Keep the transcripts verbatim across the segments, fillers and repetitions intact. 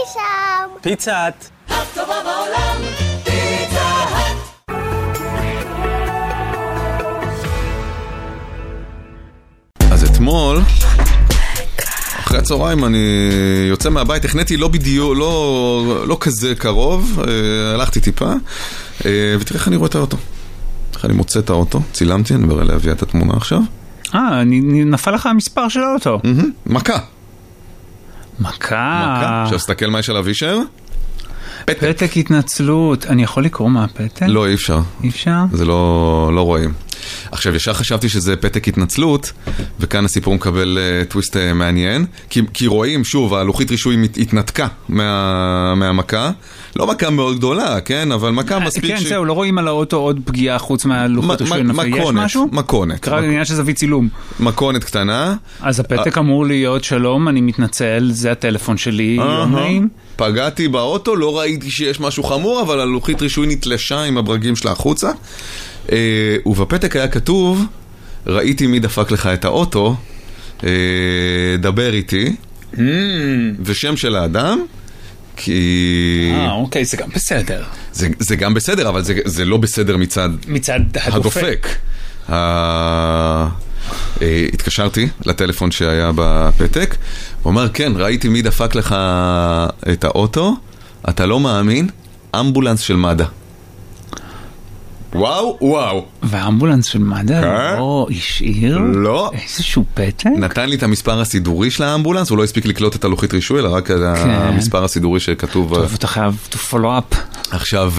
שם. פיצת. הטובה בעולם, פיצה האט. אז אתמול אחרי הצהריים אני יוצא מהבית, הכנתי לא בדיוק, לא, לא כזה קרוב, הלכתי טיפה, ותראה איך אני רואה את האוטו. איך אני מוצא את האוטו, צילמתי, אני מראה להביא את התמונה עכשיו. אה, נפל לך המספר של האוטו. מכה. מכה. מכה. עכשיו תסתכל מה יש על אבישר. פתק. פתק התנצלות. אני יכול לקרוא מהפתק? לא, אי אפשר. אי אפשר? זה לא, לא רואים. עכשיו, ישר חשבתי שזה פתק התנצלות, וכאן הסיפור מקבל uh, טוויסט uh, מעניין, כי, כי רואים, שוב, הלוחית רישוי התנתקה מה, מהמכה, לא מכה מאוד גדולה, כן? אבל מכה מספיק כן, ש... זהו, לא רואים על האוטו עוד פגיעה חוץ מהלוחית רישוי נפל. יש משהו? מקונת. קרא עניין שזה זווית צילום. מקונת קטנה. אז הפתק אמור להיות שלום, אני מתנצל, זה הטלפון שלי, יום נעים. פגעתי באוטו, לא ראיתי שיש משהו חמור, אבל הלוחית רישוי נתלשה עם הברגים שלה החוצה. ובפתק היה כתוב, ראיתי מי דפק לך את האוטו, דבר איתי, ושם של האדם, כי... אה, אוקיי, זה גם בסדר. זה, זה גם בסדר, אבל זה, זה לא בסדר מצד... מצד הדופק. ה... התקשרתי לטלפון שהיה בפתק, הוא אומר, כן, ראיתי מי דפק לך את האוטו, אתה לא מאמין, אמבולנס של מד"א. וואו, וואו. והאמבולנס של מד"א לא השאיר? לא. איזשהו פתק? נתן לי את המספר הסידורי של האמבולנס, הוא לא הספיק לקלוט את הלוחית רישוי, אלא רק המספר הסידורי שכתוב... טוב, אתה חייב to follow up. עכשיו,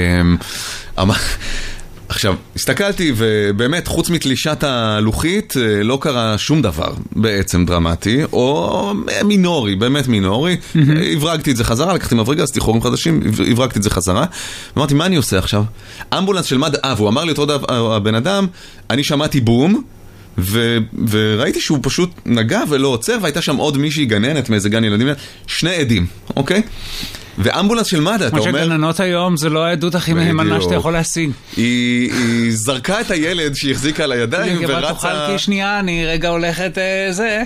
עכשיו, הסתכלתי ובאמת, חוץ מתלישת הלוחית, לא קרה שום דבר בעצם דרמטי, או מינורי, באמת מינורי. הברגתי את זה חזרה, לקחתי מברגה, עשיתי חורים חדשים, הברגתי את זה חזרה. ואמרתי, מה אני עושה עכשיו? אמבולנס של מד"א, והוא אמר לי אותו הבן אדם, אני שמעתי בום, ו- וראיתי שהוא פשוט נגע ולא עוצר, והייתה שם עוד מישהי גננת מאיזה גן ילדים, שני עדים, אוקיי? ואמבולנס של מד"א, אתה אומר... כמו שגננות היום, זה לא העדות הכי מהימנה שאתה יכול להשיג. היא, היא זרקה את הילד שהיא החזיקה על הידיים ורצה... תוכל כי שנייה, אני רגע הולכת זה...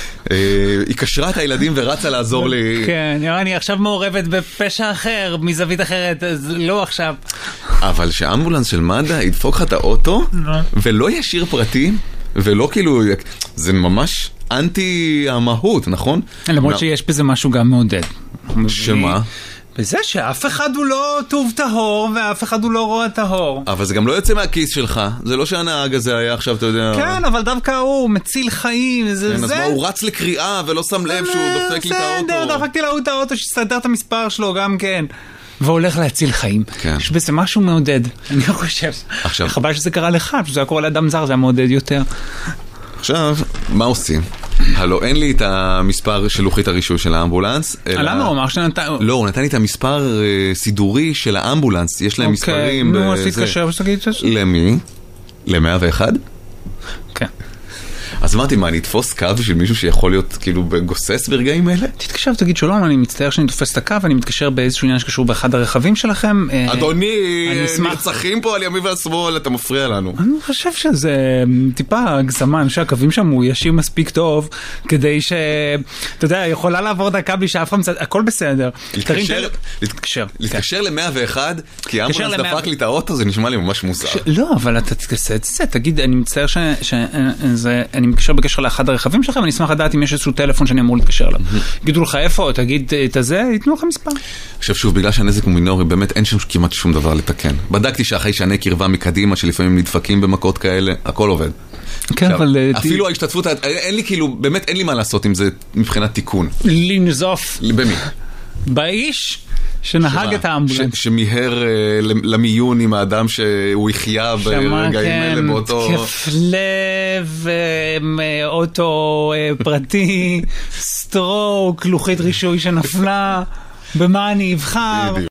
היא קשרה את הילדים ורצה לעזור לי... כן, אני עכשיו מעורבת בפשע אחר, מזווית אחרת, אז לא עכשיו. אבל שאמבולנס של מד"א ידפוק לך את האוטו, ולא ישיר פרטים, ולא כאילו... זה ממש אנטי המהות, נכון? למרות שיש בזה משהו גם מעודד. שמה? בזה שאף אחד הוא לא טוב טהור, ואף אחד הוא לא רוע טהור. אבל זה גם לא יוצא מהכיס שלך. זה לא שהנהג הזה היה עכשיו, אתה יודע... כן, אבל דווקא הוא מציל חיים. זה, כן, זה... אז מה, הוא רץ לקריאה ולא שם לב שהוא דופק לי את האוטו. בסדר, דפקתי לו את האוטו שסדר את המספר שלו גם כן. והולך להציל חיים. כן. יש בזה משהו מעודד. אני חושב. עכשיו... חבל שזה קרה לך, שזה היה קורה לאדם זר, זה היה מעודד יותר. עכשיו, מה עושים? הלו, אין לי את המספר של לוחית הרישוי של האמבולנס. למה הוא אמר שנתן... לא, הוא נתן לי את המספר סידורי של האמבולנס. יש להם מספרים... נו, אז תתקשר ושתגיד את זה. למי? ל-מאה ואחת? כן. אז אמרתי, מה, אני אתפוס קו בשביל מישהו שיכול להיות כאילו גוסס ברגעים האלה? תתקשר ותגיד שלום, אני מצטער שאני תופס את הקו, אני מתקשר באיזשהו עניין שקשור באחד הרכבים שלכם. אדוני, נרצחים פה על ימין והשמאל, אתה מפריע לנו. אני חושב שזה טיפה הגזמה, שהקווים שם הוא ישיר מספיק טוב, כדי ש... אתה יודע, יכולה לעבור דקה בלי שאף אחד מצד... הכל בסדר. להתקשר. להתקשר ל-מאה ואחת, כי האמבולנס דפק לי את האוטו, זה נשמע לי ממש מוזר. לא, אבל אתה תתקשר את זה, תגיד, אני מצטער שזה... אני מתקשר בקשר לאחד הרכבים שלכם, אני אשמח לדעת אם יש איזשהו טלפון שאני אמור להתקשר אליו. גידו לך איפה, תגיד את הזה, ייתנו לך מספר. עכשיו שוב, בגלל שהנזק הוא מינורי, באמת אין שם כמעט שום דבר לתקן. בדקתי שאחרי שאני קרבה מקדימה, שלפעמים נדפקים במכות כאלה, הכל עובד. כן, אבל... אפילו ההשתתפות, אין לי כאילו, באמת אין לי מה לעשות עם זה מבחינת תיקון. לנזוף. במי? באיש שנהג את האמבולנס. שמיהר למיון עם האדם שהוא יחיה ברגעים אלה באותו... כיף לב, אוטו פרטי, סטרוק, לוחית רישוי שנפלה, במה אני אבחר.